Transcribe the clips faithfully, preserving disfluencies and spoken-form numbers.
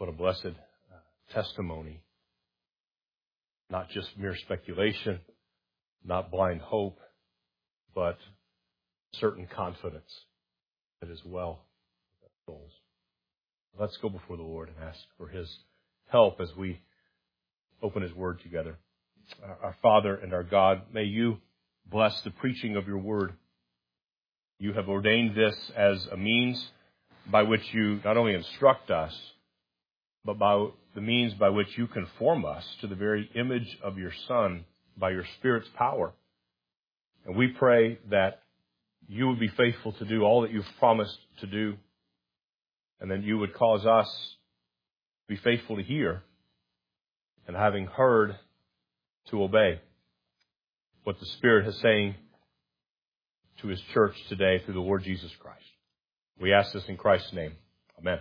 What a blessed uh, testimony. Not just mere speculation, not blind hope, but certain confidence that is well with our souls. Let's go before the Lord and ask for His help as we open His Word together. Our Father and our God, may You bless the preaching of Your Word. You have ordained this as a means by which You not only instruct us, but by the means by which You conform us to the very image of Your Son by Your Spirit's power. And we pray that You would be faithful to do all that You've promised to do, and then You would cause us to be faithful to hear, and having heard, to obey what the Spirit is saying to His church today through the Lord Jesus Christ. We ask this in Christ's name. Amen.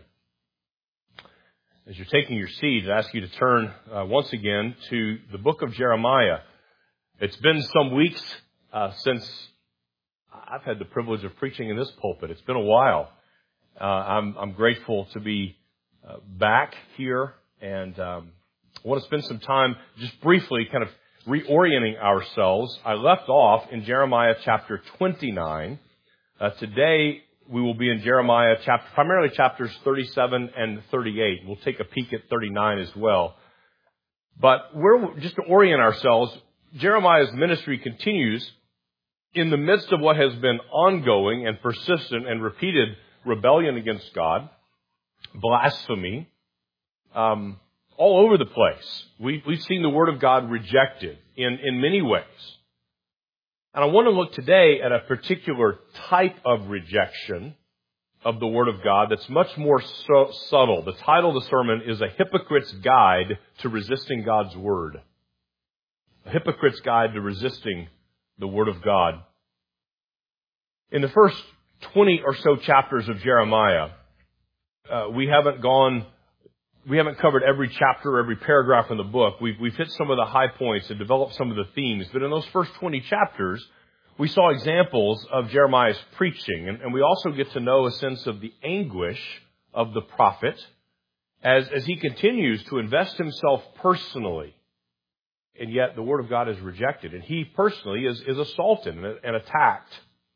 As you're taking your seat, I ask you to turn uh, once again to the book of Jeremiah. It's been some weeks uh, since I've had the privilege of preaching in this pulpit. It's been a while. Uh, I'm, I'm grateful to be uh, back here, and um, I want to spend some time just briefly kind of reorienting ourselves. I left off in Jeremiah chapter twenty-nine. Uh, today, we will be in Jeremiah chapter, primarily chapters thirty-seven and thirty-eight. We'll take a peek at thirty-nine as well. But we're just to orient ourselves, Jeremiah's ministry continues in the midst of what has been ongoing and persistent and repeated rebellion against God, blasphemy, um, all over the place. We, we've seen the Word of God rejected in, in many ways. And I want to look today at a particular type of rejection of the Word of God that's much more so subtle. The title of the sermon is A Hypocrite's Guide to Resisting God's Word. A Hypocrite's Guide to Resisting the Word of God. In the first twenty or so chapters of Jeremiah, uh, we haven't gone, we haven't covered every chapter, every paragraph in the book. We've, we've hit some of the high points and developed some of the themes. But in those first twenty chapters, we saw examples of Jeremiah's preaching. And, and we also get to know a sense of the anguish of the prophet as, as he continues to invest himself personally. And yet the Word of God is rejected. And he personally is, is assaulted and, and attacked.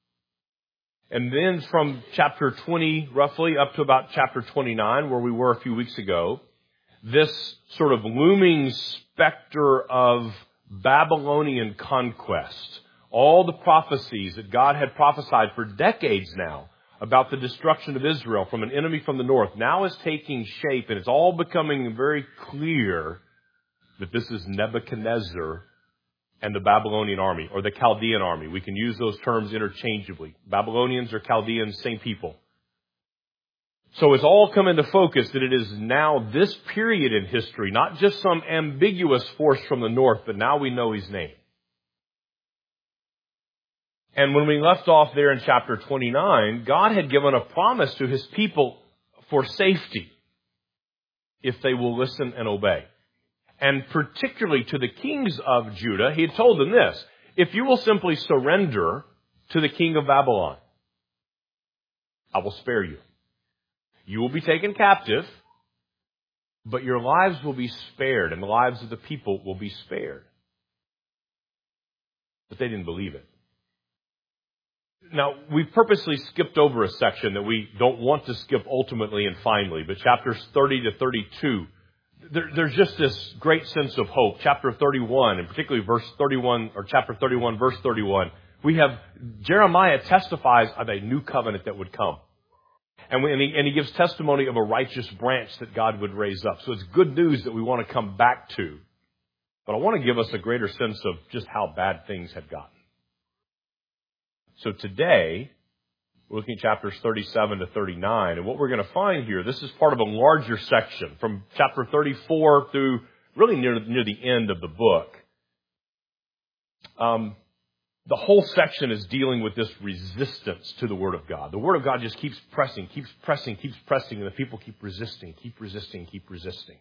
And then from chapter twenty, roughly, up to about chapter twenty-nine, where we were a few weeks ago, this sort of looming specter of Babylonian conquest, all the prophecies that God had prophesied for decades now about the destruction of Israel from an enemy from the north, now is taking shape, and it's all becoming very clear that this is Nebuchadnezzar and the Babylonian army, or the Chaldean army. We can use those terms interchangeably. Babylonians or Chaldeans, same people. So it's all come into focus that it is now this period in history, not just some ambiguous force from the north, but now we know his name. And when we left off there in chapter twenty-nine, God had given a promise to His people for safety if they will listen and obey. And particularly to the kings of Judah, He had told them this: if you will simply surrender to the king of Babylon, I will spare you. You will be taken captive, but your lives will be spared, and the lives of the people will be spared. But they didn't believe it. Now, we've purposely skipped over a section that we don't want to skip ultimately and finally, but chapters thirty to thirty-two, there, there's just this great sense of hope. Chapter thirty-one, and particularly verse thirty-one, or chapter thirty-one, verse thirty-one, we have Jeremiah testifies of a new covenant that would come. And, we, and, he, and he gives testimony of a righteous branch that God would raise up. So it's good news that we want to come back to. But I want to give us a greater sense of just how bad things had gotten. So today, we're looking at chapters thirty-seven to thirty-nine. And what we're going to find here, this is part of a larger section from chapter thirty-four through really near, near the end of the book. Um, the whole section is dealing with this resistance to the Word of God. The Word of God just keeps pressing, keeps pressing, keeps pressing, and the people keep resisting, keep resisting, keep resisting.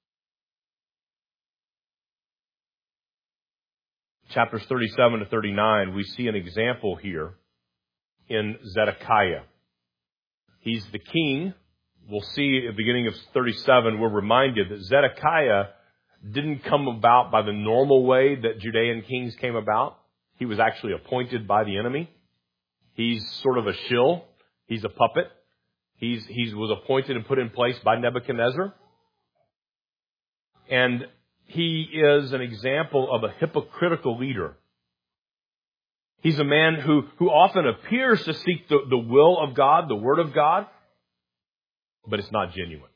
Chapters thirty-seven to thirty-nine, we see an example here in Zedekiah. He's the king we'll see at the beginning of thirty-seven, we're reminded that Zedekiah didn't come about by the normal way that Judean kings came about. He was actually appointed by the enemy. He's sort of a shill. He's a puppet. He's, he was appointed and put in place by Nebuchadnezzar. And he is an example of a hypocritical leader. He's a man who, who often appears to seek the, the will of God, the Word of God, but it's not genuine.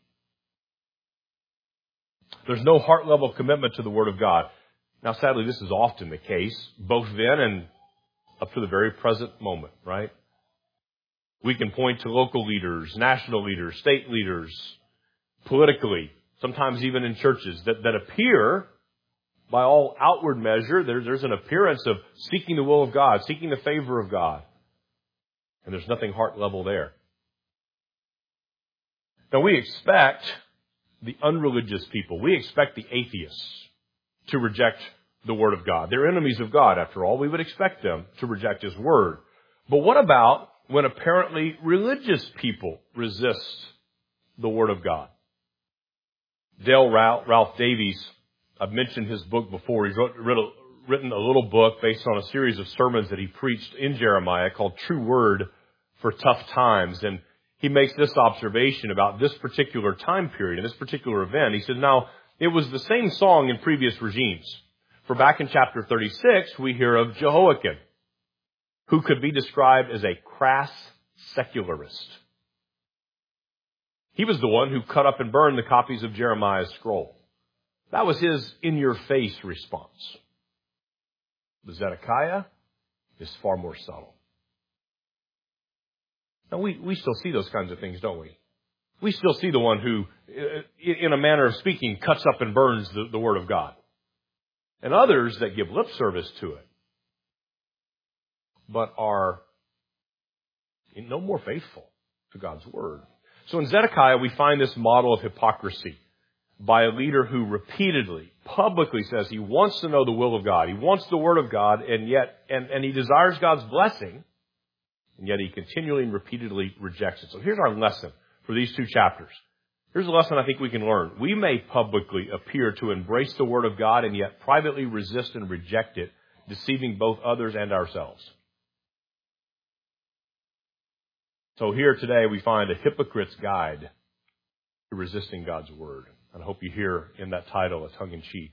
There's no heart-level commitment to the Word of God. Now, sadly, this is often the case, both then and up to the very present moment, right? We can point to local leaders, national leaders, state leaders, politically, sometimes even in churches, that, that appear, by all outward measure, there, there's an appearance of seeking the will of God, seeking the favor of God. And there's nothing heart level there. Now, we expect the unreligious people, we expect the atheists to reject the Word of God. They're enemies of God, after all. We would expect them to reject His Word. But what about when apparently religious people resist the Word of God? Dale Ralph Davies, I've mentioned his book before. He's wrote, written a little book based on a series of sermons that he preached in Jeremiah called True Word for Tough Times. And he makes this observation about this particular time period and this particular event. He says, now, it was the same song in previous regimes. For back in chapter thirty-six, we hear of Jehoiakim, who could be described as a crass secularist. He was the one who cut up and burned the copies of Jeremiah's scroll. That was his in-your-face response. But Zedekiah is far more subtle. Now, we, we still see those kinds of things, don't we? We still see the one who, in a manner of speaking, cuts up and burns the, the Word of God. And others that give lip service to it, but are no more faithful to God's Word. So in Zedekiah, we find this model of hypocrisy by a leader who repeatedly, publicly says he wants to know the will of God. He wants the Word of God, and yet, and, and he desires God's blessing, and yet he continually and repeatedly rejects it. So here's our lesson for these two chapters. Here's a lesson I think we can learn. We may publicly appear to embrace the Word of God and yet privately resist and reject it, deceiving both others and ourselves. So here today we find a hypocrite's guide to resisting God's Word. And I hope you hear in that title a tongue-in-cheek.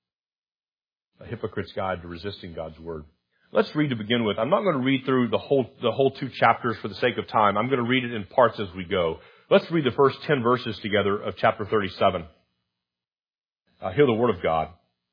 A hypocrite's guide to resisting God's Word. Let's read to begin with. I'm not going to read through the whole, the whole two chapters for the sake of time. I'm going to read it in parts as we go. Let's read the first ten verses together of chapter thirty-seven. Uh, hear the Word of God.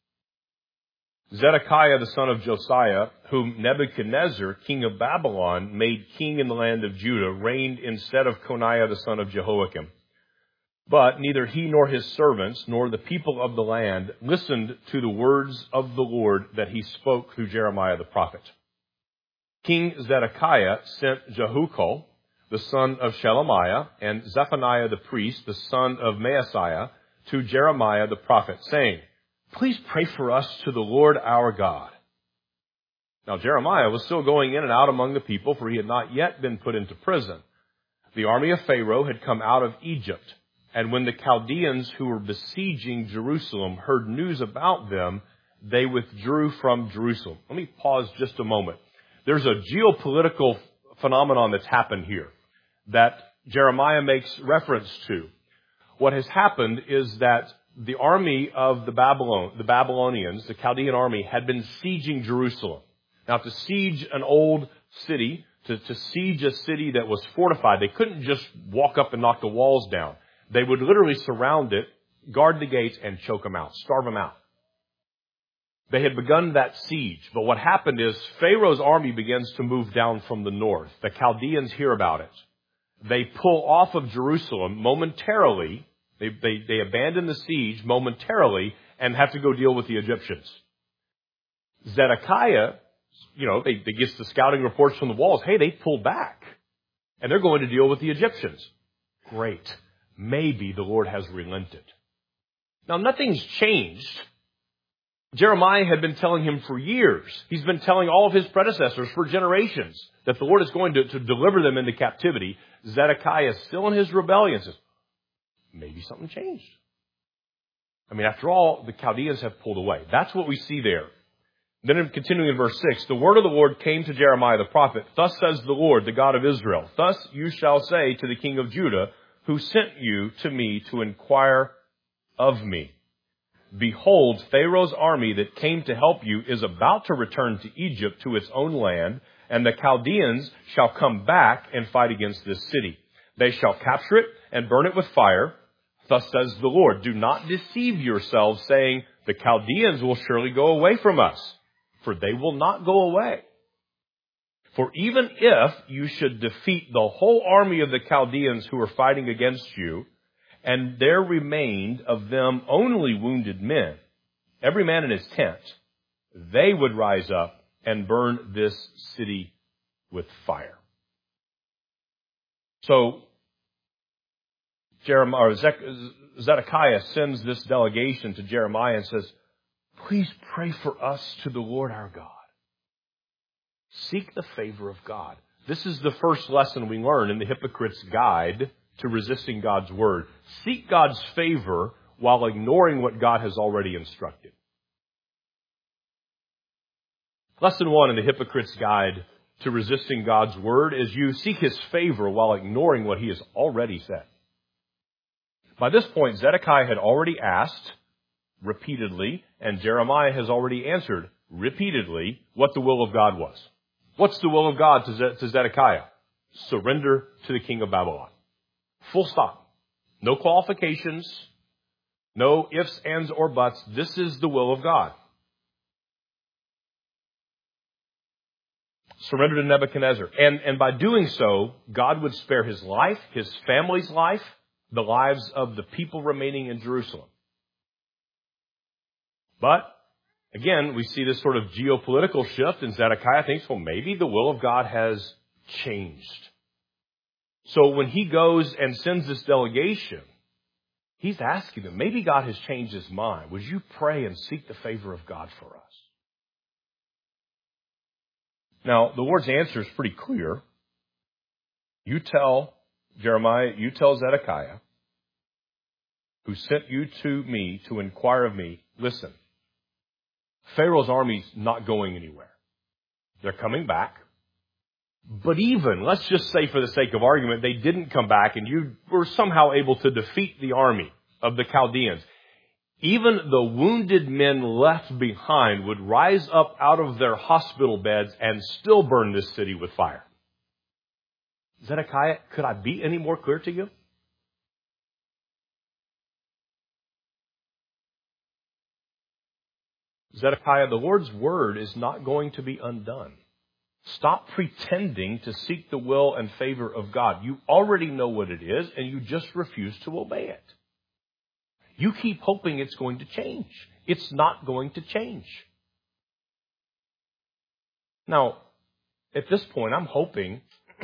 Zedekiah, the son of Josiah, whom Nebuchadnezzar, king of Babylon, made king in the land of Judah, reigned instead of Coniah, the son of Jehoiakim. But neither he nor his servants, nor the people of the land, listened to the words of the Lord that he spoke through Jeremiah the prophet. King Zedekiah sent Jehukal, the son of Shelemiah, and Zephaniah the priest, the son of Maaseiah, to Jeremiah the prophet, saying, please pray for us to the Lord our God. Now Jeremiah was still going in and out among the people, for he had not yet been put into prison. The army of Pharaoh had come out of Egypt, and when the Chaldeans who were besieging Jerusalem heard news about them, they withdrew from Jerusalem. Let me pause just a moment. There's a geopolitical phenomenon that's happened here that Jeremiah makes reference to. What has happened is that the army of the Babylon, the Babylonians, the Chaldean army, had been sieging Jerusalem. Now, to siege an old city, to, to siege a city that was fortified, they couldn't just walk up and knock the walls down. They would literally surround it, guard the gates, and choke them out, starve them out. They had begun that siege, but what happened is Pharaoh's army begins to move down from the north. The Chaldeans hear about it. They pull off of Jerusalem momentarily. They, they, they abandon the siege momentarily and have to go deal with the Egyptians. Zedekiah, you know, they, they gets the scouting reports from the walls. Hey, they pulled back and they're going to deal with the Egyptians. Great. Maybe the Lord has relented. Now, nothing's changed. Jeremiah had been telling him for years. He's been telling all of his predecessors for generations that the Lord is going to, to deliver them into captivity. Zedekiah is still in his rebellion. Says, maybe something changed. I mean, after all, the Chaldeans have pulled away. That's what we see there. Then in continuing in verse six, the word of the Lord came to Jeremiah the prophet. Thus says the Lord, the God of Israel. Thus you shall say to the king of Judah, who sent you to me to inquire of me. Behold, Pharaoh's army that came to help you is about to return to Egypt, to its own land, and the Chaldeans shall come back and fight against this city. They shall capture it and burn it with fire. Thus says the Lord, do not deceive yourselves, saying, the Chaldeans will surely go away from us, for they will not go away. For even if you should defeat the whole army of the Chaldeans who are fighting against you, and there remained of them only wounded men, every man in his tent, they would rise up and burn this city with fire. So, Jeremiah, or Zedekiah sends this delegation to Jeremiah and says, please pray for us to the Lord our God. Seek the favor of God. This is the first lesson we learn in the Hypocrite's Guide to Resisting God's Word. Seek God's favor while ignoring what God has already instructed. Lesson one in the Hypocrite's Guide to Resisting God's Word is you seek His favor while ignoring what He has already said. By this point, Zedekiah had already asked repeatedly, and Jeremiah has already answered repeatedly what the will of God was. What's the will of God to Zedekiah? Surrender to the king of Babylon. Full stop. No qualifications. No ifs, ands, or buts. This is the will of God. Surrender to Nebuchadnezzar. And, and by doing so, God would spare his life, his family's life, the lives of the people remaining in Jerusalem. But, again, we see this sort of geopolitical shift, and Zedekiah thinks, well, maybe the will of God has changed. So when he goes and sends this delegation, he's asking them, maybe God has changed his mind. Would you pray and seek the favor of God for us? Now, the Lord's answer is pretty clear. You tell Jeremiah, you tell Zedekiah, who sent you to me to inquire of me, listen, Pharaoh's army's not going anywhere. They're coming back. But even, let's just say for the sake of argument, they didn't come back and you were somehow able to defeat the army of the Chaldeans. Even the wounded men left behind would rise up out of their hospital beds and still burn this city with fire. Zedekiah, could I be any more clear to you? Zedekiah, the Lord's word is not going to be undone. Stop pretending to seek the will and favor of God. You already know what it is, and you just refuse to obey it. You keep hoping it's going to change. It's not going to change. Now, at this point, I'm hoping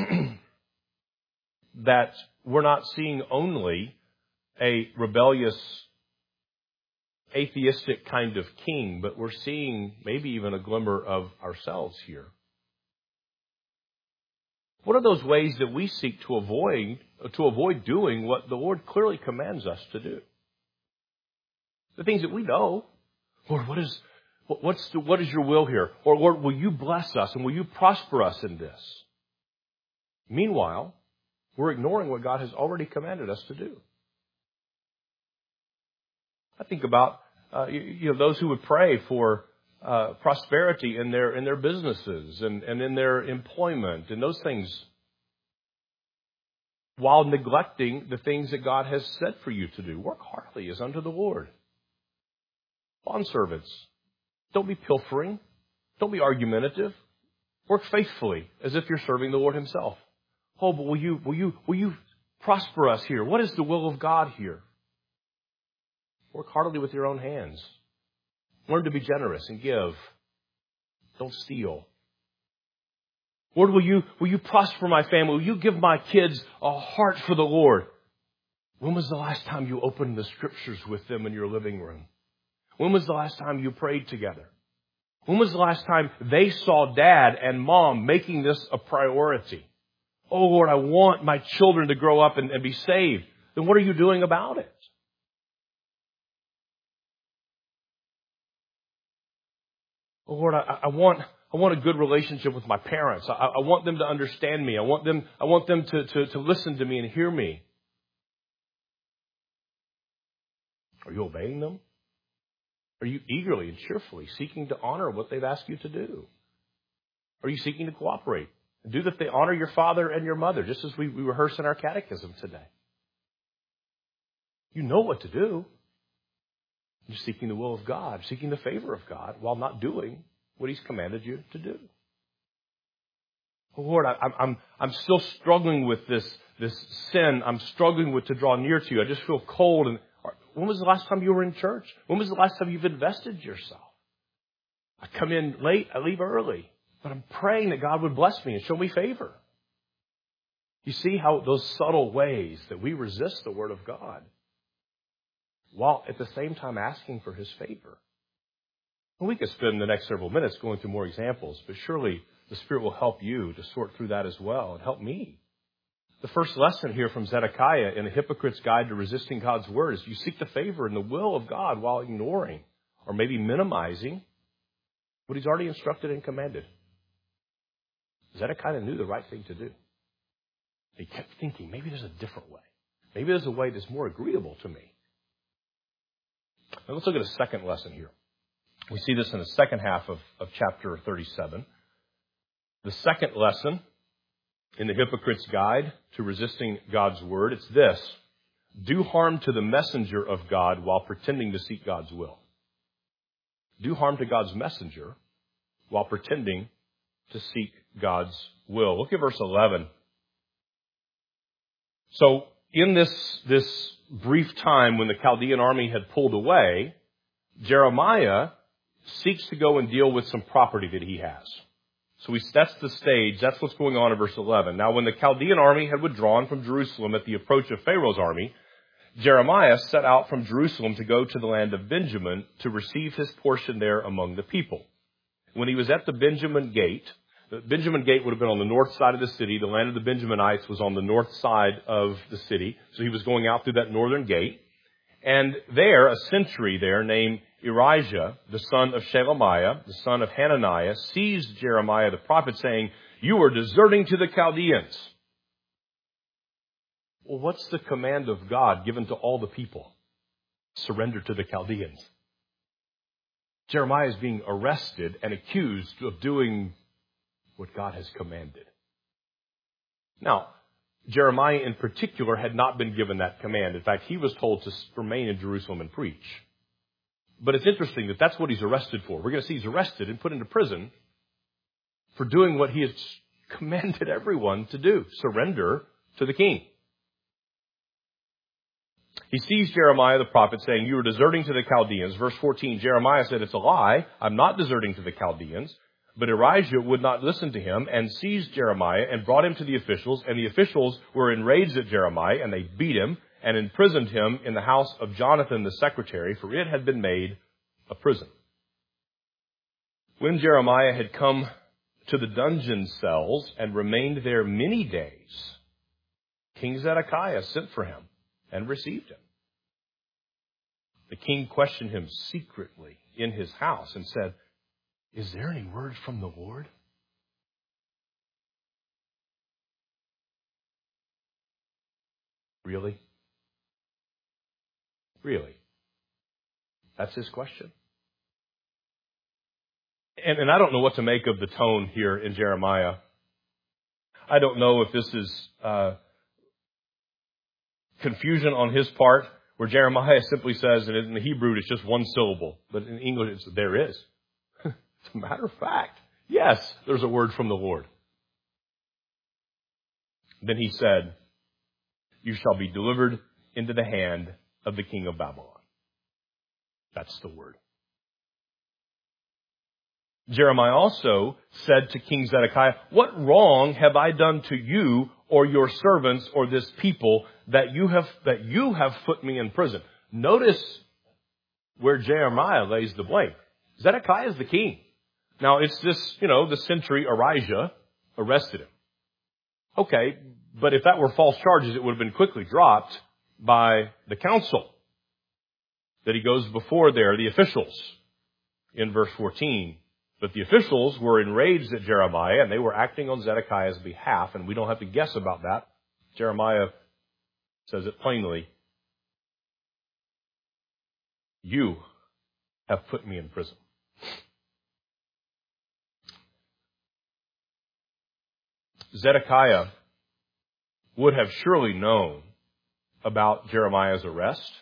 that we're not seeing only a rebellious, atheistic kind of king, but we're seeing maybe even a glimmer of ourselves here. What are those ways that we seek to avoid to avoid doing what the Lord clearly commands us to do? The things that we know. Lord, what is what's the, what is your will here? Or Lord, will you bless us and will you prosper us in this? Meanwhile, we're ignoring what God has already commanded us to do. I think about uh, you, you know those who would pray for uh, prosperity in their in their businesses and, and in their employment and those things, while neglecting the things that God has said for you to do. Work heartily as unto the Lord. Bondservants, don't be pilfering. Don't be argumentative. Work faithfully as if you're serving the Lord Himself. Oh, but will you will you will you prosper us here? What is the will of God here? Work heartily with your own hands. Learn to be generous and give. Don't steal. Lord, will you, will you prosper my family? Will you give my kids a heart for the Lord? When was the last time you opened the scriptures with them in your living room? When was the last time you prayed together? When was the last time they saw dad and mom making this a priority? Oh, Lord, I want my children to grow up and, and be saved. then what are you doing about it? Lord, I, I want I want a good relationship with my parents. I, I want them to understand me. I want them I want them to, to, to listen to me and hear me. Are you obeying them? Are you eagerly and cheerfully seeking to honor what they've asked you to do? Are you seeking to cooperate? Do that they honor your father and your mother, just as we, we rehearse in our catechism today. You know what to do. You're seeking the will of God, seeking the favor of God, while not doing what He's commanded you to do. Oh, Lord, I, I'm I'm still struggling with this this sin. I'm struggling with to draw near to you. I just feel cold. And when was the last time you were in church? When was the last time you've invested yourself? I come in late. I leave early. But I'm praying that God would bless me and show me favor. You see how those subtle ways that we resist the Word of God, while at the same time asking for His favor. And we could spend the next several minutes going through more examples, but surely the Spirit will help you to sort through that as well and help me. The first lesson here from Zedekiah in the Hypocrite's Guide to Resisting God's Word is you seek the favor and the will of God while ignoring or maybe minimizing what He's already instructed and commanded. Zedekiah knew the right thing to do. He kept thinking, maybe there's a different way. Maybe there's a way that's more agreeable to me. Now let's look at a second lesson here. We see this in the second half of, of chapter thirty-seven. The second lesson in the Hypocrite's Guide to Resisting God's Word, it's this: do harm to the messenger of God while pretending to seek God's will. Do harm to God's messenger while pretending to seek God's will. Look at verse eleven. So in this, this brief time when the Chaldean army had pulled away, Jeremiah seeks to go and deal with some property that he has. So he sets the stage. That's what's going on in verse eleven. Now, when the Chaldean army had withdrawn from Jerusalem at the approach of Pharaoh's army, Jeremiah set out from Jerusalem to go to the land of Benjamin to receive his portion there among the people. When he was at the Benjamin gate, the Benjamin gate would have been on the north side of the city. The land of the Benjaminites was on the north side of the city. So he was going out through that northern gate. And there, a sentry there named Erijah, the son of Shelemiah, the son of Hananiah, seized Jeremiah the prophet, saying, "You are deserting to the Chaldeans." Well, what's the command of God given to all the people? Surrender to the Chaldeans. Jeremiah is being arrested and accused of doing what God has commanded. Now, Jeremiah in particular had not been given that command. In fact, he was told to remain in Jerusalem and preach. But it's interesting that that's what he's arrested for. We're going to see he's arrested and put into prison for doing what he has commanded everyone to do: surrender to the king. He sees Jeremiah the prophet saying, "You are deserting to the Chaldeans." Verse fourteen, Jeremiah said, "It's a lie. I'm not deserting to the Chaldeans." But Erijah would not listen to him and seized Jeremiah and brought him to the officials. And the officials were enraged at Jeremiah, and they beat him and imprisoned him in the house of Jonathan the secretary, for it had been made a prison. When Jeremiah had come to the dungeon cells and remained there many days, King Zedekiah sent for him and received him. The king questioned him secretly in his house and said, "Is there any word from the Lord?" Really? Really? That's his question. And, and I don't know what to make of the tone here in Jeremiah. I don't know if this is uh, confusion on his part, where Jeremiah simply says, and in the Hebrew it's just one syllable, but in English it's "there is." As a matter of fact, yes, there's a word from the Lord. Then he said, "You shall be delivered into the hand of the king of Babylon." That's the word. Jeremiah also said to King Zedekiah, "What wrong have I done to you or your servants or this people that you have that you have put me in prison?" Notice where Jeremiah lays the blame. Zedekiah is the king. Now, it's this, you know, the sentry Erijah arrested him. Okay, but if that were false charges, it would have been quickly dropped. by the council that he goes before there, the officials, in verse fourteen. But the officials were enraged at Jeremiah, and they were acting on Zedekiah's behalf, and we don't have to guess about that. Jeremiah says it plainly. You have put me in prison. Zedekiah would have surely known about Jeremiah's arrest,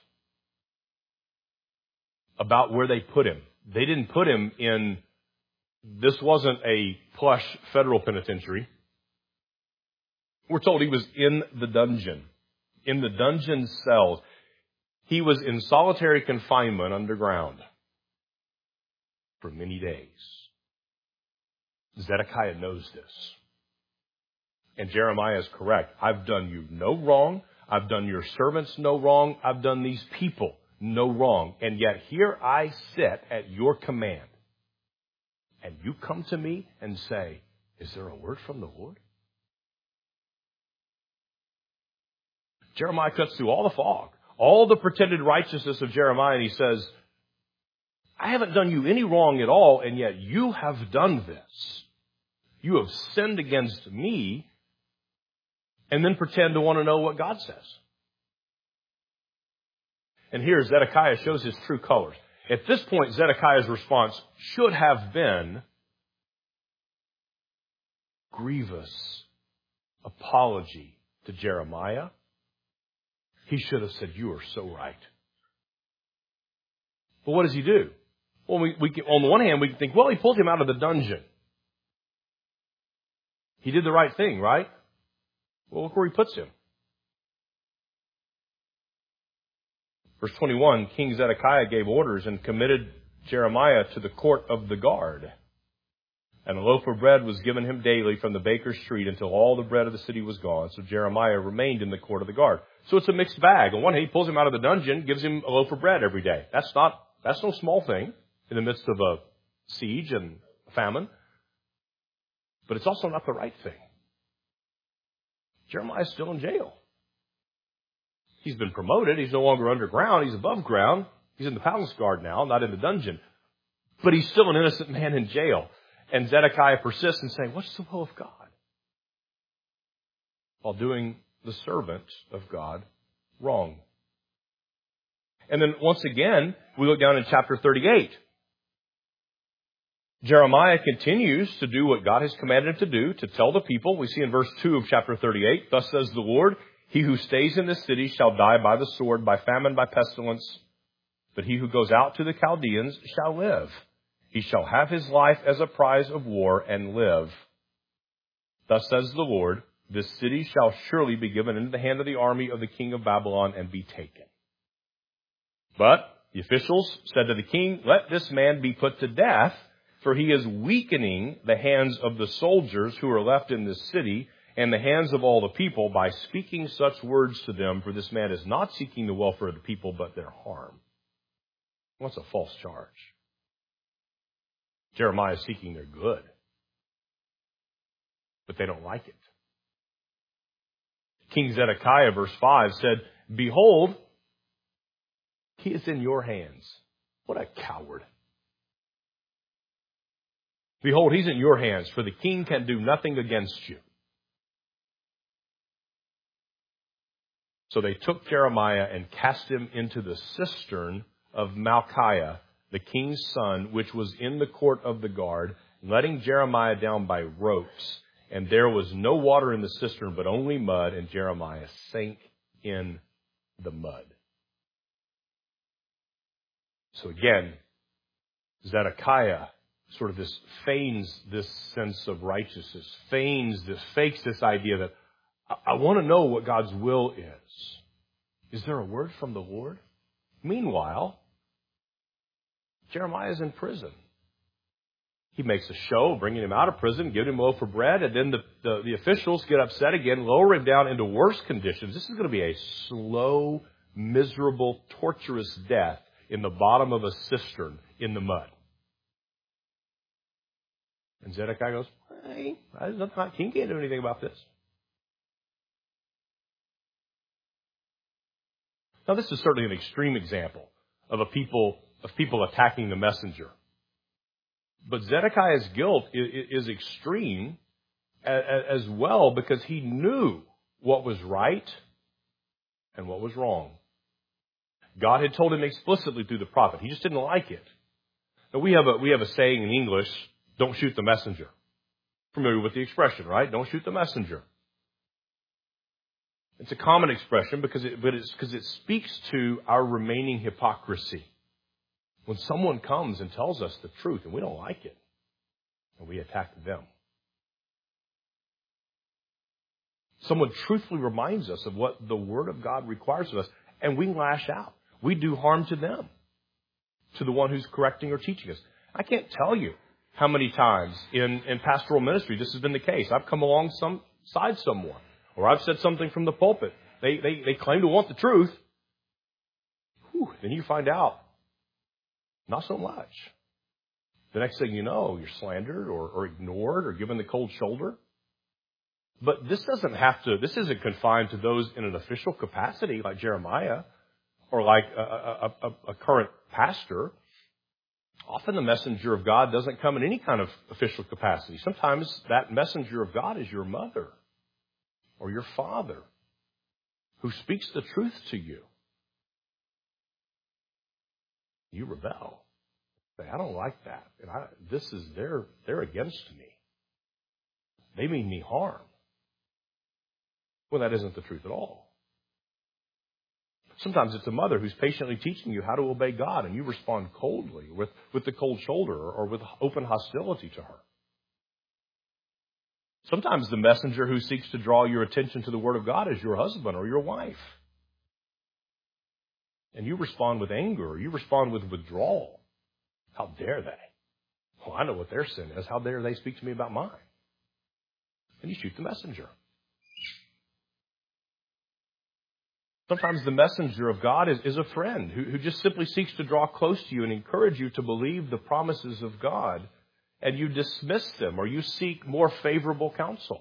about where they put him. They didn't put him in, this wasn't a plush federal penitentiary. We're told he was in the dungeon, in the dungeon cells. He was in solitary confinement underground for many days. Zedekiah knows this. And Jeremiah is correct. I've done you no wrong. I've done your servants no wrong. I've done these people no wrong. And yet here I sit at your command. And you come to me and say, is there a word from the Lord? Jeremiah cuts through all the fog, all the pretended righteousness of Jeremiah, and he says, I haven't done you any wrong at all, and yet you have done this. You have sinned against me, and then pretend to want to know what God says. And here Zedekiah shows his true colors. At this point, Zedekiah's response should have been grievous apology to Jeremiah. He should have said, you are so right. But what does he do? Well, we, we can, on the one hand, we can think, well, he pulled him out of the dungeon. He did the right thing, right? Well, look where he puts him. Verse twenty-one, King Zedekiah gave orders and committed Jeremiah to the court of the guard. And a loaf of bread was given him daily from the baker's street until all the bread of the city was gone. So Jeremiah remained in the court of the guard. So it's a mixed bag. On one hand, he pulls him out of the dungeon, gives him a loaf of bread every day. That's not, that's no small thing in the midst of a siege and famine. But it's also not the right thing. Jeremiah's still in jail. He's been promoted. He's no longer underground. He's above ground. He's in the palace guard now, not in the dungeon. But he's still an innocent man in jail. And Zedekiah persists in saying, what's the will of God? While doing the servant of God wrong. And then once again, we look down in chapter thirty-eight. Jeremiah continues to do what God has commanded him to do, to tell the people. We see in verse two of chapter thirty-eight, thus says the Lord, he who stays in this city shall die by the sword, by famine, by pestilence. But he who goes out to the Chaldeans shall live. He shall have his life as a prize of war and live. Thus says the Lord, this city shall surely be given into the hand of the army of the king of Babylon and be taken. But the officials said to the king, let this man be put to death, for he is weakening the hands of the soldiers who are left in this city and the hands of all the people by speaking such words to them, for this man is not seeking the welfare of the people, but their harm. What's a false charge? Jeremiah is seeking their good. But they don't like it. King Zedekiah, verse five, said, behold, he is in your hands. What a coward. Behold, he's in your hands, for the king can do nothing against you. So they took Jeremiah and cast him into the cistern of Malchiah, the king's son, which was in the court of the guard, letting Jeremiah down by ropes. And there was no water in the cistern, but only mud, and Jeremiah sank in the mud. So again, Zedekiah sort of this feigns this sense of righteousness, feigns this, fakes this idea that I, I want to know what God's will is. Is there a word from the Lord? Meanwhile, Jeremiah is in prison. He makes a show of bringing him out of prison, giving him a loaf of bread, and then the, the, the officials get upset again, lower him down into worse conditions. This is going to be a slow, miserable, torturous death in the bottom of a cistern in the mud. And Zedekiah goes, hey, the king can't do anything about this. Now, this is certainly an extreme example of a people of people attacking the messenger. But Zedekiah's guilt is extreme as well because he knew what was right and what was wrong. God had told him explicitly through the prophet. He just didn't like it. Now, we have a we have a saying in English, don't shoot the messenger. Familiar with the expression, right? Don't shoot the messenger. It's a common expression because it, but it's because it speaks to our remaining hypocrisy. When someone comes and tells us the truth and we don't like it, and we attack them. Someone truthfully reminds us of what the Word of God requires of us, and we lash out. We do harm to them, to the one who's correcting or teaching us. I can't tell you how many times in, in pastoral ministry this has been the case. I've come alongside someone, or I've said something from the pulpit. They, they, they claim to want the truth. Whew, then you find out, not so much. The next thing you know, you're slandered or, or ignored or given the cold shoulder. But this doesn't have to, this isn't confined to those in an official capacity like Jeremiah or like a, a, a, a current pastor. Often the messenger of God doesn't come in any kind of official capacity. Sometimes that messenger of God is your mother or your father who speaks the truth to you. You rebel. Say, I don't like that. And I, this is, they're, they're against me. They mean me harm. Well, that isn't the truth at all. Sometimes it's a mother who's patiently teaching you how to obey God, and you respond coldly with, with the cold shoulder or with open hostility to her. Sometimes the messenger who seeks to draw your attention to the Word of God is your husband or your wife. And you respond with anger or you respond with withdrawal. How dare they? Well, I know what their sin is. How dare they speak to me about mine? And you shoot the messenger. Sometimes the messenger of God is, is a friend who, who just simply seeks to draw close to you and encourage you to believe the promises of God, and you dismiss them or you seek more favorable counsel.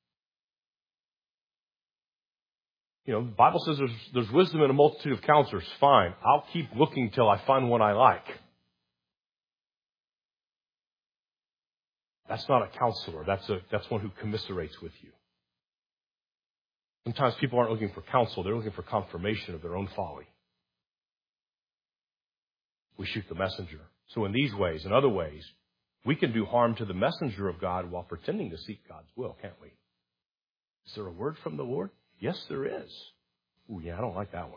You know, the Bible says there's, there's wisdom in a multitude of counselors. Fine. I'll keep looking till I find one I like. That's not a counselor. That's a, that's one who commiserates with you. Sometimes people aren't looking for counsel. They're looking for confirmation of their own folly. We shoot the messenger. So in these ways and other ways, we can do harm to the messenger of God while pretending to seek God's will, can't we? Is there a word from the Lord? Yes, there is. Ooh, yeah, I don't like that one.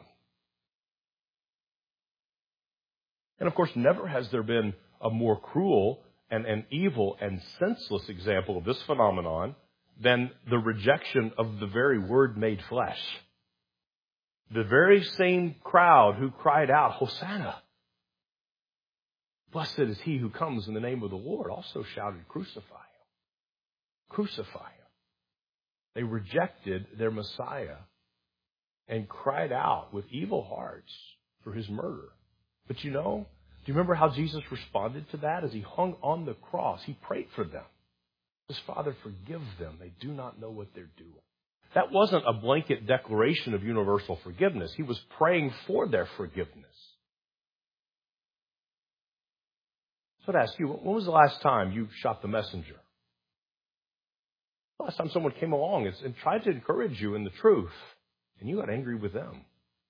And of course, never has there been a more cruel and an evil and senseless example of this phenomenon than the rejection of the very Word made flesh. The very same crowd who cried out, Hosanna! Blessed is he who comes in the name of the Lord, also shouted, Crucify him. Crucify him. They rejected their Messiah and cried out with evil hearts for his murder. But you know, do you remember how Jesus responded to that? As he hung on the cross, he prayed for them. His Father, forgive them. They do not know what they're doing. That wasn't a blanket declaration of universal forgiveness. He was praying for their forgiveness. So I'd ask you, when was the last time you shot the messenger? The last time someone came along and tried to encourage you in the truth, and you got angry with them.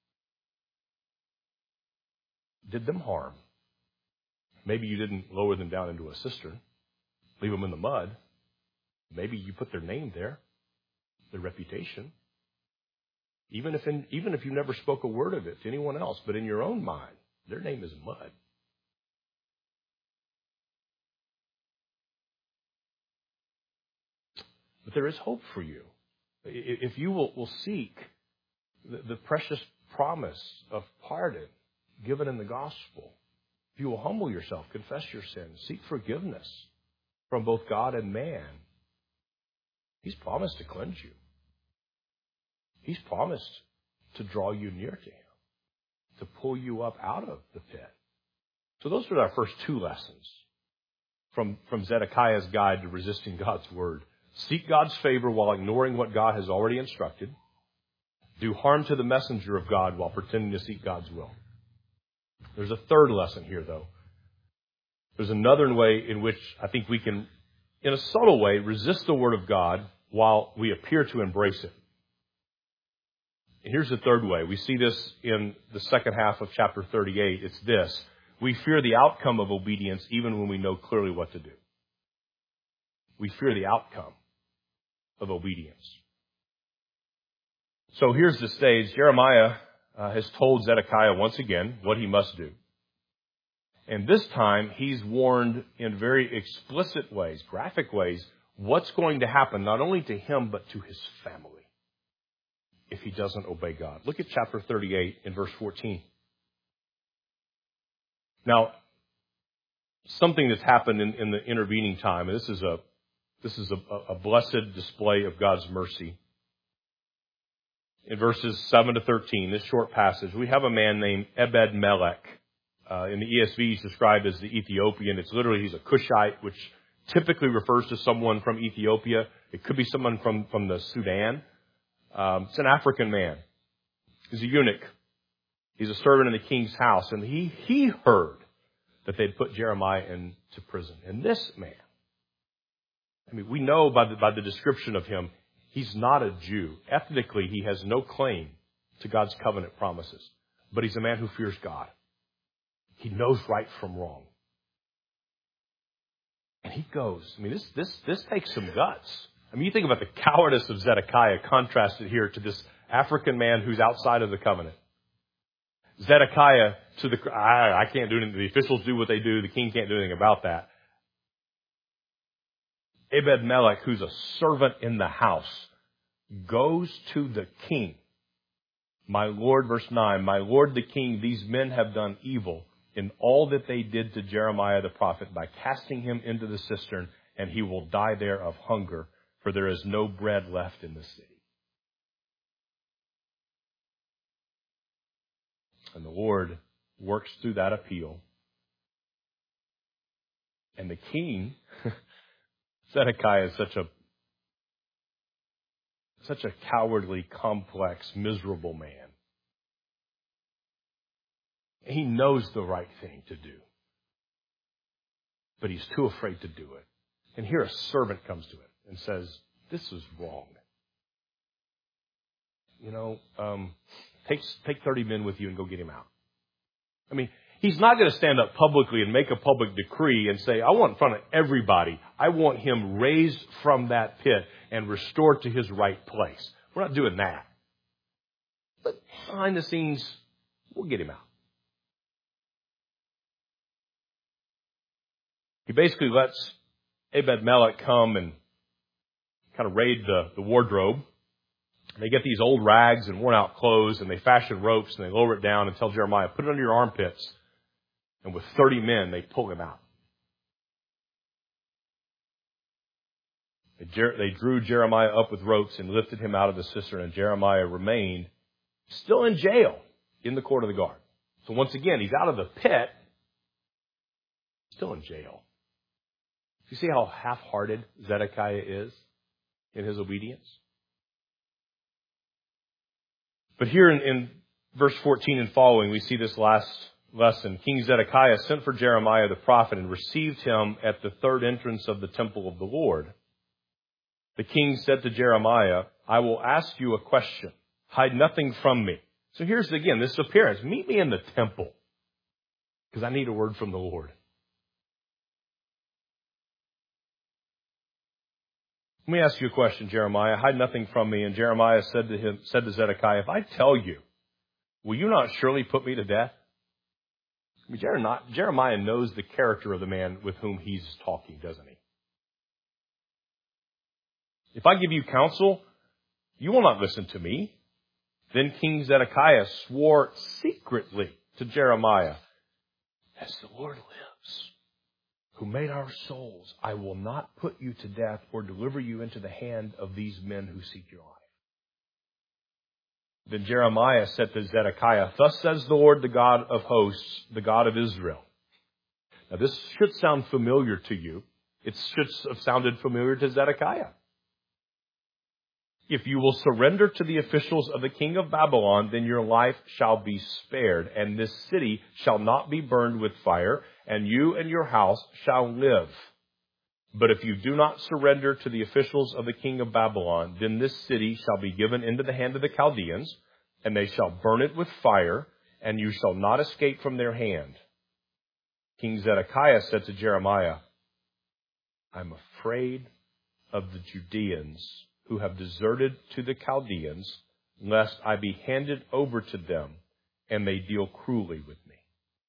Did them harm. Maybe you didn't lower them down into a cistern, leave them in the mud. Maybe you put their name there, their reputation. Even if in, even if you never spoke a word of it to anyone else, but in your own mind, their name is mud. But there is hope for you. If you will, will seek the, the precious promise of pardon given in the gospel, if you will humble yourself, confess your sins, seek forgiveness from both God and man, He's promised to cleanse you. He's promised to draw you near to Him, to pull you up out of the pit. So those are our first two lessons from, from Zedekiah's guide to resisting God's word. Seek God's favor while ignoring what God has already instructed, do harm to the messenger of God while pretending to seek God's will. There's a third lesson here, though. There's another way in which I think we can, in a subtle way, resist the Word of God while we appear to embrace it. And here's the third way. We see this in the second half of chapter thirty-eight. It's this. We fear the outcome of obedience even when we know clearly what to do. We fear the outcome of obedience. So here's the stage. Jeremiah uh, has told Zedekiah once again what he must do. And this time he's warned in very explicit ways, graphic ways, what's going to happen not only to him but to his family if he doesn't obey God. Look at chapter thirty-eight in verse fourteen. Now, something that's happened in, in the intervening time, and this is a this is a, a blessed display of God's mercy. In verses seven to thirteen, this short passage, we have a man named Ebed-Melech. Uh, in the E S V, he's described as the Ethiopian. It's literally, he's a Cushite, which typically refers to someone from Ethiopia. It could be someone from, from the Sudan. Um, it's an African man. He's a eunuch. He's a servant in the king's house. And he, he heard that they'd put Jeremiah into prison. And this man, I mean, we know by the, by the description of him, he's not a Jew. Ethnically, he has no claim to God's covenant promises. But he's a man who fears God. He knows right from wrong. And he goes. I mean, this, this, this takes some guts. I mean, you think about the cowardice of Zedekiah contrasted here to this African man who's outside of the covenant. Zedekiah to the, I, I can't do anything. The officials do what they do. The king can't do anything about that. Ebed-Melech, who's a servant in the house, goes to the king. My lord, verse nine, my lord the king, these men have done evil in all that they did to Jeremiah the prophet by casting him into the cistern, and he will die there of hunger, for there is no bread left in the city. And the Lord works through that appeal. And the king, Zedekiah is such a such a cowardly, complex, miserable man. He knows the right thing to do. But he's too afraid to do it. And here a servant comes to him and says, this is wrong. You know, um, take, take thirty men with you and go get him out. I mean, he's not going to stand up publicly and make a public decree and say, I want in front of everybody, I want him raised from that pit and restored to his right place. We're not doing that. But behind the scenes, we'll get him out. He basically lets Ebed-Melech come and kind of raid the, the wardrobe. They get these old rags and worn out clothes, and they fashion ropes, and they lower it down and tell Jeremiah, put it under your armpits. And with thirty men, they pull him out. They drew Jeremiah up with ropes and lifted him out of the cistern, and Jeremiah remained still in jail in the court of the guard. So once again, he's out of the pit, still in jail. Do you see how half-hearted Zedekiah is in his obedience? But here in, in verse fourteen and following, we see this last lesson. King Zedekiah sent for Jeremiah the prophet and received him at the third entrance of the temple of the Lord. The king said to Jeremiah, I will ask you a question. Hide nothing from me. So here's again this appearance. Meet me in the temple because I need a word from the Lord. Let me ask you a question, Jeremiah. Hide nothing from me. And Jeremiah said to him, said to Zedekiah, if I tell you, will you not surely put me to death? I mean, Jeremiah knows the character of the man with whom he's talking, doesn't he? If I give you counsel, you will not listen to me. Then King Zedekiah swore secretly to Jeremiah, as the Lord lives, who made our souls, I will not put you to death or deliver you into the hand of these men who seek your life. Then Jeremiah said to Zedekiah, thus says the Lord, the God of hosts, the God of Israel. Now this should sound familiar to you. It should have sounded familiar to Zedekiah. If you will surrender to the officials of the king of Babylon, then your life shall be spared, and this city shall not be burned with fire, and you and your house shall live. But if you do not surrender to the officials of the king of Babylon, then this city shall be given into the hand of the Chaldeans, and they shall burn it with fire, and you shall not escape from their hand. King Zedekiah said to Jeremiah, I'm afraid of the Judeans who have deserted to the Chaldeans, lest I be handed over to them, and they deal cruelly with me.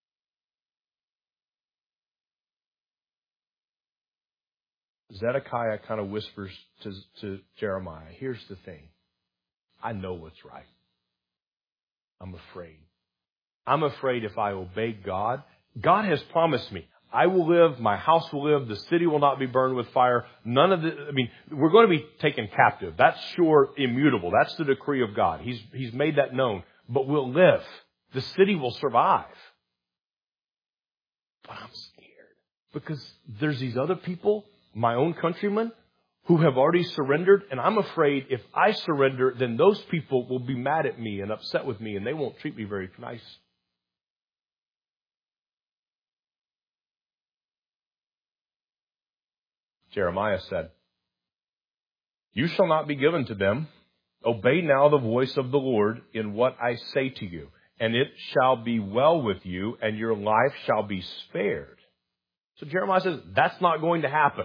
Zedekiah kind of whispers to, to Jeremiah, here's the thing. I know what's right. I'm afraid. I'm afraid if I obey God, God has promised me, I will live, my house will live, the city will not be burned with fire. None of the, I mean, we're going to be taken captive. That's sure, immutable. That's the decree of God. He's, He's made that known. But we'll live. The city will survive. But I'm scared. Because there's these other people, my own countrymen, who have already surrendered. And I'm afraid if I surrender, then those people will be mad at me and upset with me, and they won't treat me very nice. Jeremiah said, you shall not be given to them. Obey now the voice of the Lord in what I say to you, and it shall be well with you, and your life shall be spared. So Jeremiah says, that's not going to happen.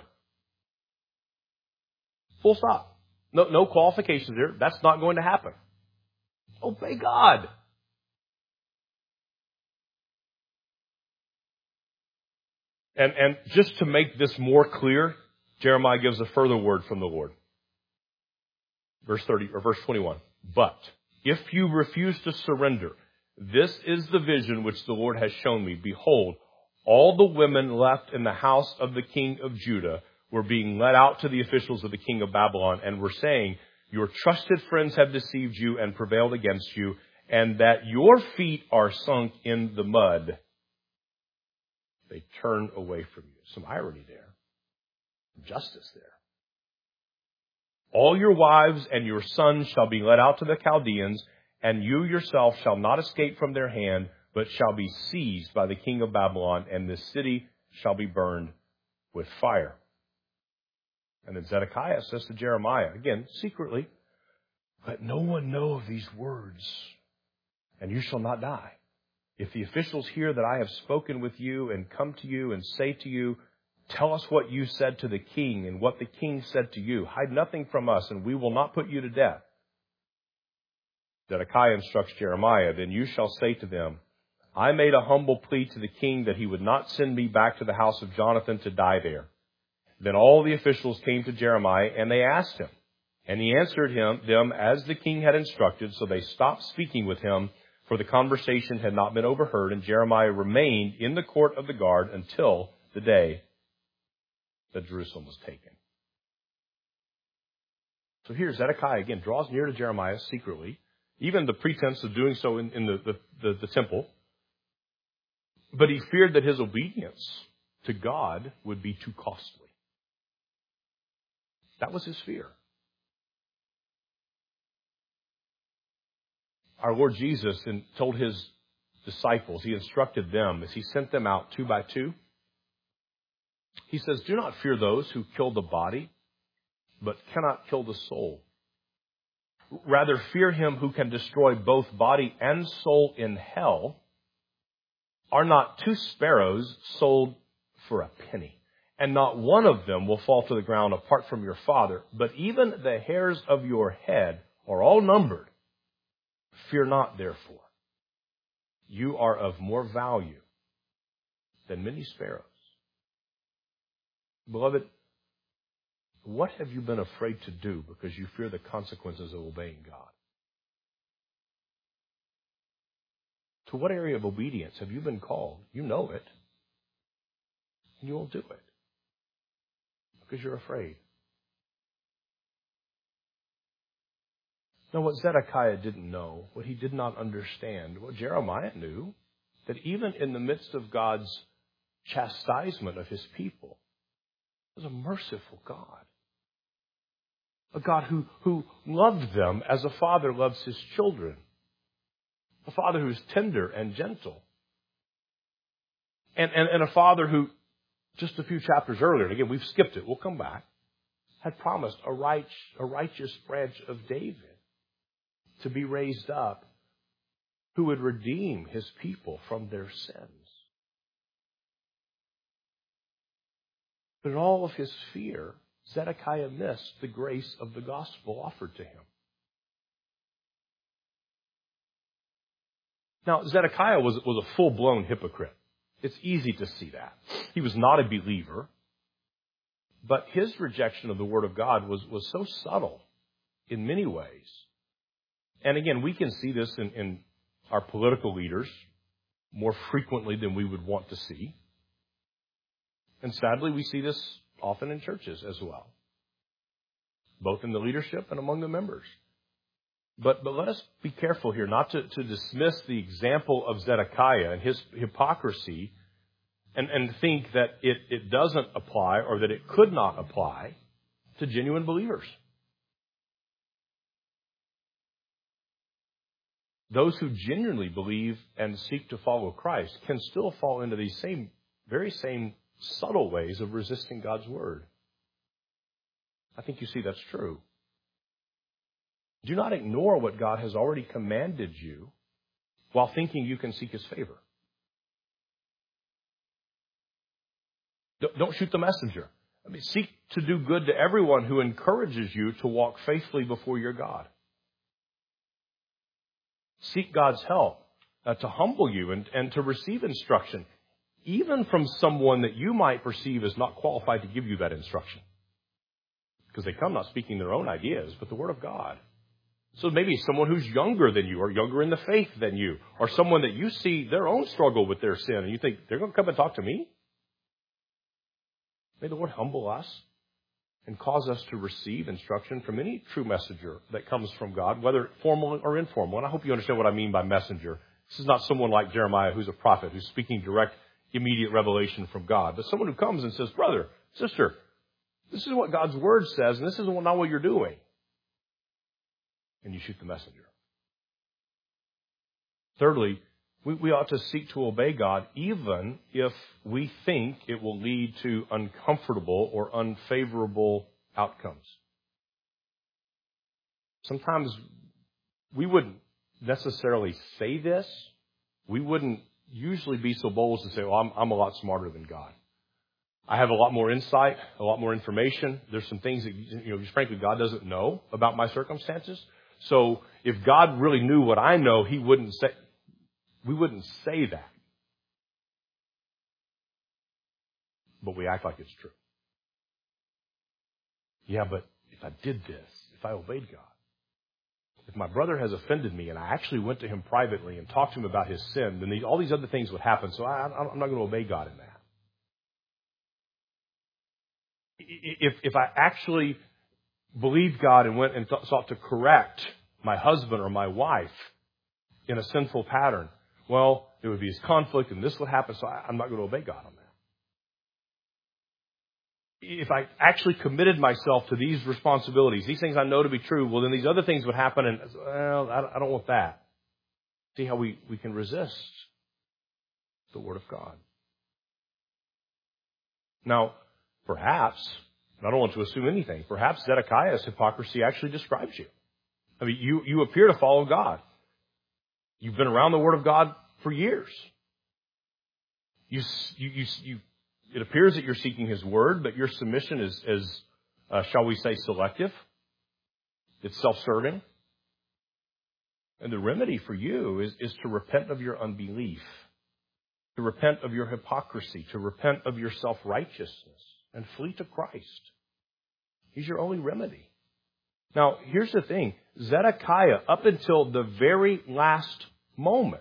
Full stop. No, no qualifications here. That's not going to happen. Obey God. And, and just to make this more clear, Jeremiah gives a further word from the Lord. Verse thirty or verse twenty-one. But if you refuse to surrender, this is the vision which the Lord has shown me. Behold, all the women left in the house of the king of Judah were being led out to the officials of the king of Babylon and were saying, your trusted friends have deceived you and prevailed against you, and that your feet are sunk in the mud. They turn away from you. Some irony there. Justice there. All your wives and your sons shall be led out to the Chaldeans, and you yourself shall not escape from their hand, but shall be seized by the king of Babylon, and this city shall be burned with fire. And then Zedekiah says to Jeremiah, again, secretly, let no one know of these words, and you shall not die. If the officials hear that I have spoken with you and come to you and say to you, tell us what you said to the king and what the king said to you. Hide nothing from us, and we will not put you to death. Zedekiah instructs Jeremiah, then you shall say to them, I made a humble plea to the king that he would not send me back to the house of Jonathan to die there. Then all the officials came to Jeremiah, and they asked him. And he answered him them as the king had instructed, so they stopped speaking with him, for the conversation had not been overheard, and Jeremiah remained in the court of the guard until the day that Jerusalem was taken. So here Zedekiah again draws near to Jeremiah secretly, even the pretense of doing so in, in the, the, the, the temple. But he feared that his obedience to God would be too costly. That was his fear. Our Lord Jesus told his disciples, he instructed them as he sent them out two by two. He says, do not fear those who kill the body, but cannot kill the soul. Rather, fear him who can destroy both body and soul in hell. Are not two sparrows sold for a penny? And not one of them will fall to the ground apart from your Father. But even the hairs of your head are all numbered. Fear not, therefore. You are of more value than many sparrows. Beloved, what have you been afraid to do because you fear the consequences of obeying God? To what area of obedience have you been called? You know it. And you won't do it because you're afraid. Now, what Zedekiah didn't know, what he did not understand, what Jeremiah knew, that even in the midst of God's chastisement of his people, was a merciful God A God who, who loved them as a father loves his children. A father who is tender and gentle. And, and, and a father who, just a few chapters earlier, and again, we've skipped it, we'll come back, had promised a, right, a righteous branch of David to be raised up who would redeem his people from their sins. But in all of his fear, Zedekiah missed the grace of the gospel offered to him. Now, Zedekiah was, was a full-blown hypocrite. It's easy to see that. He was not a believer, but his rejection of the Word of God was, was so subtle in many ways. And again, we can see this in, in our political leaders more frequently than we would want to see. And sadly, we see this often in churches as well, both in the leadership and among the members. But but let us be careful here not to, to dismiss the example of Zedekiah and his hypocrisy and, and think that it, it doesn't apply or that it could not apply to genuine believers. Those who genuinely believe and seek to follow Christ can still fall into these same, very same subtle ways of resisting God's Word. I think you see that's true. Do not ignore what God has already commanded you while thinking you can seek His favor. Don't shoot the messenger. I mean, seek to do good to everyone who encourages you to walk faithfully before your God. Seek God's help uh, to humble you and, and to receive instruction, even from someone that you might perceive as not qualified to give you that instruction. Because they come not speaking their own ideas, but the Word of God. So maybe someone who's younger than you or younger in the faith than you, or someone that you see their own struggle with their sin and you think, they're going to come and talk to me? May the Lord humble us and cause us to receive instruction from any true messenger that comes from God, whether formal or informal. And I hope you understand what I mean by messenger. This is not someone like Jeremiah who's a prophet, who's speaking direct, immediate revelation from God, but someone who comes and says, brother, sister, this is what God's Word says, and this is not what you're doing. And you shoot the messenger. Thirdly, we, we ought to seek to obey God even if we think it will lead to uncomfortable or unfavorable outcomes. Sometimes we wouldn't necessarily say this. We wouldn't usually be so bold as to say, well, I'm, I'm a lot smarter than God. I have a lot more insight, a lot more information. There's some things that, you know, just frankly, God doesn't know about my circumstances. So if God really knew what I know, He wouldn't say, we wouldn't say that. But we act like it's true. Yeah, but if I did this, if I obeyed God, if my brother has offended me and I actually went to him privately and talked to him about his sin, then these, all these other things would happen. So I, I'm not going to obey God in that. If, if I actually believed God and went and th- sought to correct my husband or my wife in a sinful pattern, well, there would be this conflict and this would happen, so I, I'm not going to obey God on that. If I actually committed myself to these responsibilities, these things I know to be true, well, then these other things would happen, and, well, I don't want that. See how we, we can resist the Word of God. Now, perhaps, and I don't want to assume anything, perhaps Zedekiah's hypocrisy actually describes you. I mean, you, you appear to follow God. You've been around the Word of God for years. You, you, you, you It appears that you're seeking His Word, but your submission is, is uh, shall we say, selective. It's self-serving. And the remedy for you is, is to repent of your unbelief, to repent of your hypocrisy, to repent of your self-righteousness, and flee to Christ. He's your only remedy. Now, here's the thing. Zedekiah, up until the very last moment,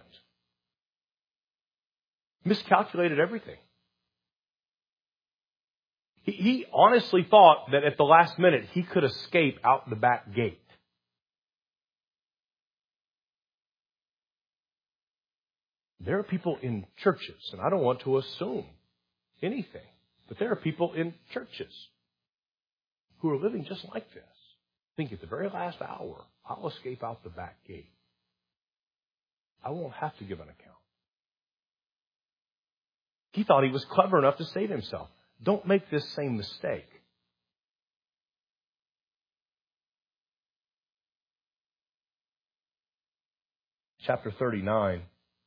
miscalculated everything. He, he honestly thought that at the last minute he could escape out the back gate. There are people in churches, and I don't want to assume anything, but there are people in churches who are living just like this. think at the very last hour, I'll escape out the back gate. I won't have to give an account. He thought he was clever enough to save himself. Don't make this same mistake. Chapter thirty-nine,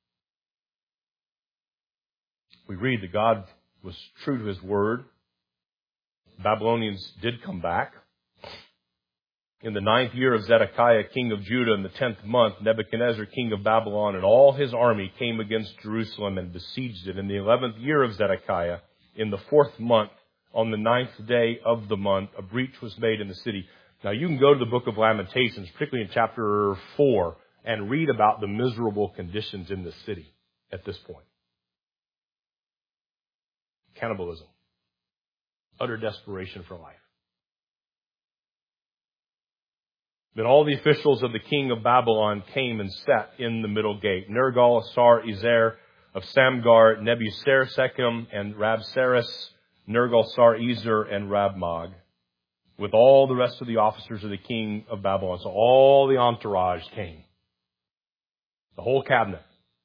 we read that God was true to his word. The Babylonians did come back. In the ninth year of Zedekiah, king of Judah, in the tenth month, Nebuchadnezzar, king of Babylon, and all his army came against Jerusalem and besieged it. In the eleventh year of Zedekiah, in the fourth month, on the ninth day of the month, a breach was made in the city. Now, you can go to the book of Lamentations, particularly in chapter four, and read about the miserable conditions in the city at this point. Cannibalism. Utter desperation for life. Then all the officials of the king of Babylon came and sat in the middle gate. Nergal-Sar-Ezer of Samgar, Nebuchadnezzar, and Rabsaris, Nergal-Sar-Ezer, and Rabmag, with all the rest of the officers of the king of Babylon. So all the entourage came. The whole cabinet.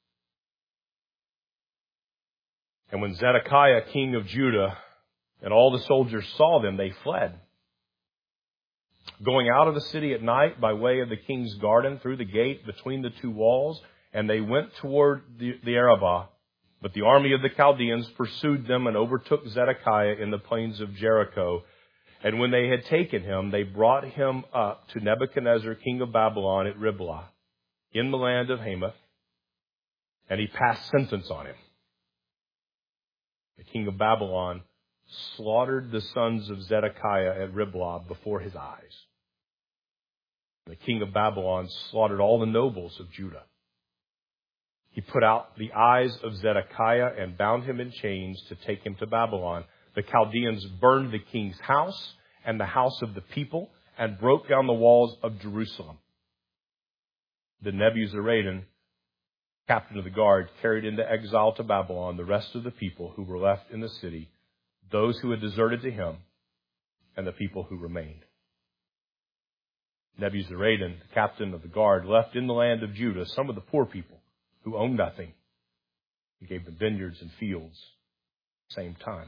And when Zedekiah, king of Judah, and all the soldiers saw them, they fled. Going out of the city at night by way of the king's garden through the gate between the two walls, and they went toward the, the Arabah. But the army of the Chaldeans pursued them and overtook Zedekiah in the plains of Jericho. And when they had taken him, they brought him up to Nebuchadnezzar, king of Babylon, at Riblah, in the land of Hamath, and he passed sentence on him. The king of Babylon slaughtered the sons of Zedekiah at Riblah before his eyes. The king of Babylon slaughtered all the nobles of Judah. He put out the eyes of Zedekiah and bound him in chains to take him to Babylon. The Chaldeans burned the king's house and the house of the people and broke down the walls of Jerusalem. The Nebuzaradan, captain of the guard, carried into exile to Babylon the rest of the people who were left in the city, those who had deserted to him, and the people who remained. Nebuzaradan, the captain of the guard, left in the land of Judah some of the poor people who owned nothing. He gave them vineyards and fields at the same time.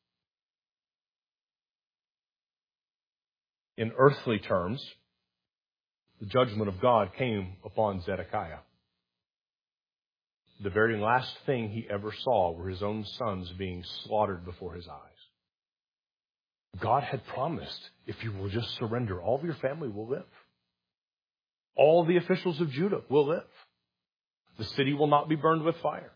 In earthly terms, the judgment of God came upon Zedekiah. The very last thing he ever saw were his own sons being slaughtered before his eyes. God had promised, if you will just surrender, all of your family will live. All the officials of Judah will live. The city will not be burned with fire.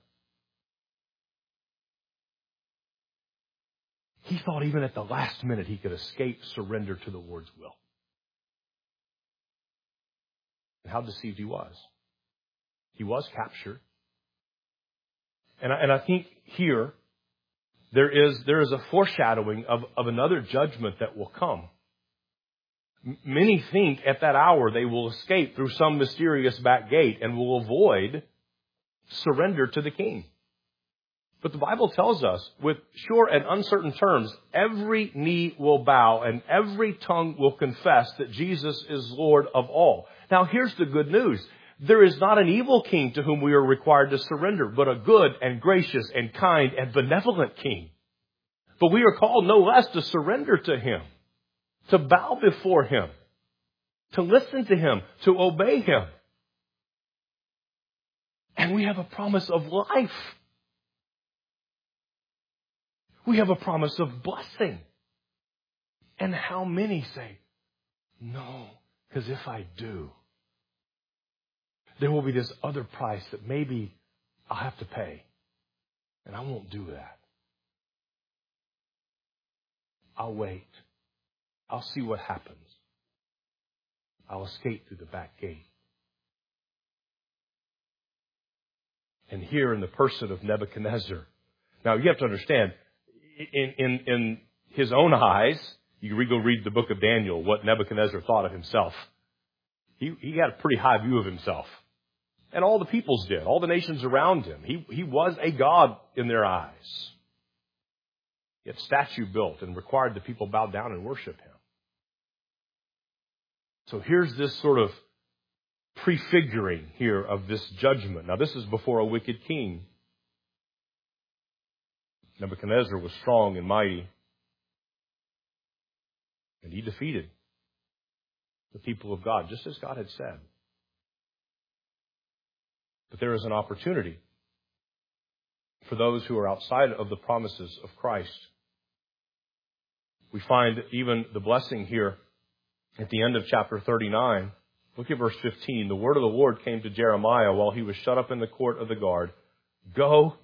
He thought even at the last minute he could escape surrender to the Lord's will. And how deceived he was. He was captured. And I, and I think here there is, there is a foreshadowing of, of another judgment that will come. M- many think at that hour they will escape through some mysterious back gate and will avoid surrender to the king. But the Bible tells us with sure and uncertain terms, every knee will bow and every tongue will confess that Jesus is Lord of all. Now here's the good news. There is not an evil king to whom we are required to surrender, but a good and gracious and kind and benevolent king. But we are called no less to surrender to him, to bow before him, to listen to him, to obey him. And we have a promise of life. We have a promise of blessing. And how many say, no, because if I do, there will be this other price that maybe I'll have to pay. And I won't do that. I'll wait. I'll see what happens. I'll escape through the back gate. And here in the person of Nebuchadnezzar. Now you have to understand, in, in, in his own eyes, you can go read the book of Daniel, what Nebuchadnezzar thought of himself. He, he had a pretty high view of himself. And all the peoples did, all the nations around him. He, he was a god in their eyes. He had a statue built and required the people bow down and worship him. So here's this sort of prefiguring here of this judgment. Now, this is before a wicked king. Nebuchadnezzar was strong and mighty, and he defeated the people of God, just as God had said. But there is an opportunity for those who are outside of the promises of Christ. We find even the blessing here at the end of chapter thirty-nine. Look at verse fifteen. The word of the Lord came to Jeremiah while he was shut up in the court of the guard. Go,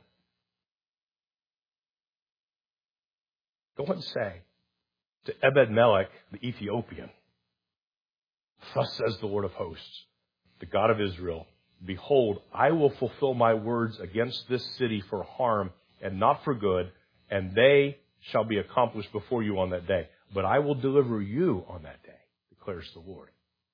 go and say to Ebed-Melech the Ethiopian, thus says the Lord of hosts, the God of Israel, behold, I will fulfill my words against this city for harm and not for good, and they shall be accomplished before you on that day. But I will deliver you on that day, declares the Lord.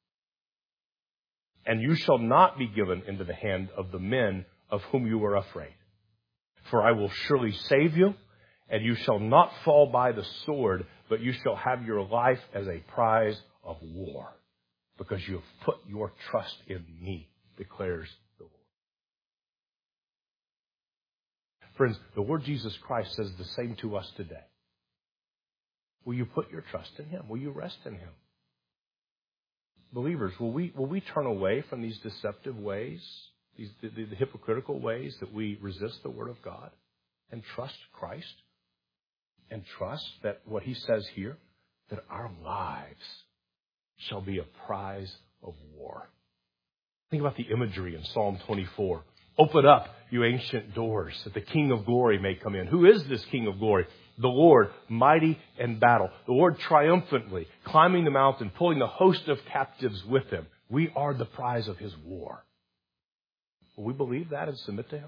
And you shall not be given into the hand of the men of whom you were afraid. For I will surely save you, and you shall not fall by the sword, but you shall have your life as a prize of war, because you have put your trust in me, declares the Lord. Friends, the Lord Jesus Christ says the same to us today. Will you put your trust in Him? Will you rest in Him? Believers, will we will we turn away from these deceptive ways, these the, the, the hypocritical ways that we resist the Word of God, and trust Christ, and trust that what He says here, that our lives shall be a prize of war? Think about the imagery in Psalm twenty-four. Open up, you ancient doors, that the King of glory may come in. Who is this King of glory? The Lord, mighty in battle. The Lord triumphantly, climbing the mountain, pulling the host of captives with Him. We are the prize of His war. Will we believe that and submit to Him?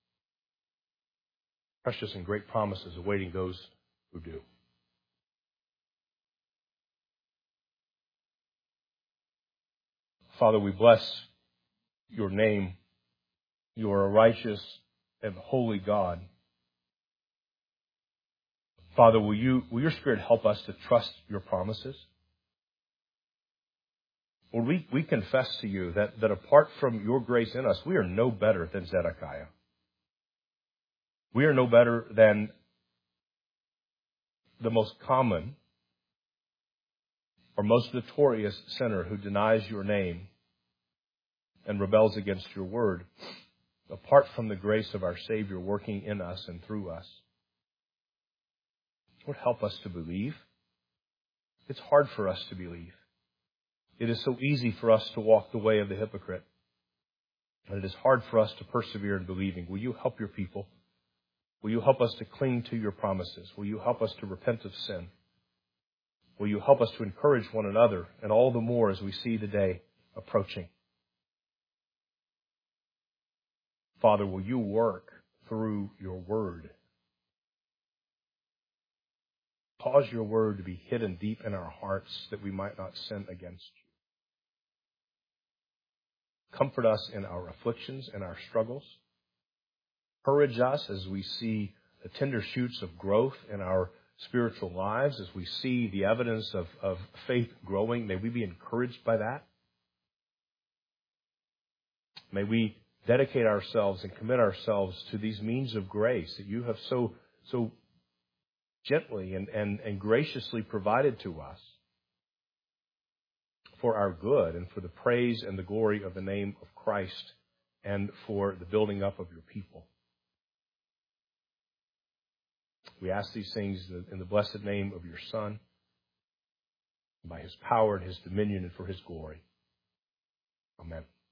Precious and great promises awaiting those who do. Father, we bless your name. You are a righteous and holy God. Father, will you, will your Spirit help us to trust your promises? Lord, we, we confess to you that, that apart from your grace in us, we are no better than Zedekiah. We are no better than the most common or most notorious sinner who denies your name and rebels against your word, apart from the grace of our Savior working in us and through us. Lord, help us to believe. It's hard for us to believe. It is so easy for us to walk the way of the hypocrite. And it is hard for us to persevere in believing. Will you help your people? Will you help us to cling to your promises? Will you help us to repent of sin? Will you help us to encourage one another, and all the more as we see the day approaching? Father, will you work through your word? Cause your word to be hidden deep in our hearts that we might not sin against you. Comfort us in our afflictions and our struggles. Encourage us as we see the tender shoots of growth in our spiritual lives, as we see the evidence of, of faith growing. May we be encouraged by that. May we dedicate ourselves and commit ourselves to these means of grace that you have so, so gently and, and, and graciously provided to us for our good and for the praise and the glory of the name of Christ and for the building up of your people. We ask these things in the blessed name of your Son, by His power and His dominion and for His glory. Amen.